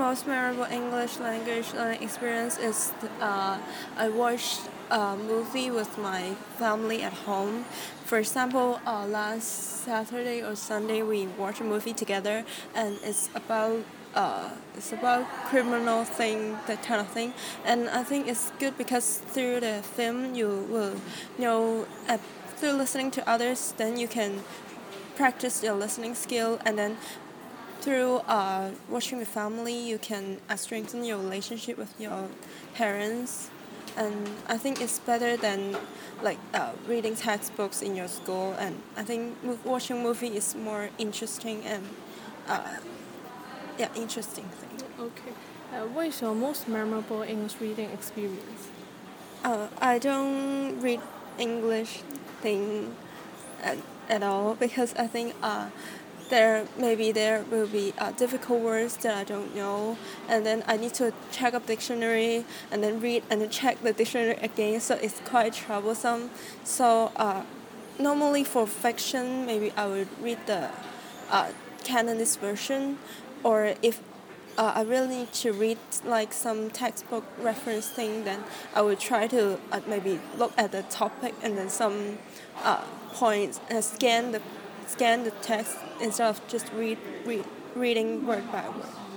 most memorable English language learning experience is I watched a movie with my family at home. For example, last Saturday or Sunday we watched a movie together, and it's about criminal thing, that kind of thing. And I think it's good because through the film you will know through listening to others, then you can practice your listening skill, and then through watching with family, you can strengthen your relationship with your parents, and I think it's better than reading textbooks in your school. And I think watching movie is more interesting and interesting thing. Okay. What is your most memorable English reading experience? I don't read English thing at, at all because I think there will be difficult words that I don't know, and then I need to check up dictionary and then read and then check the dictionary again. So it's quite troublesome. So normally for fiction, maybe I would read the Cantonese version, or if I really need to read like some textbook reference thing, then I would try to maybe look at the topic and then some points and scan the text instead of just reading word by word.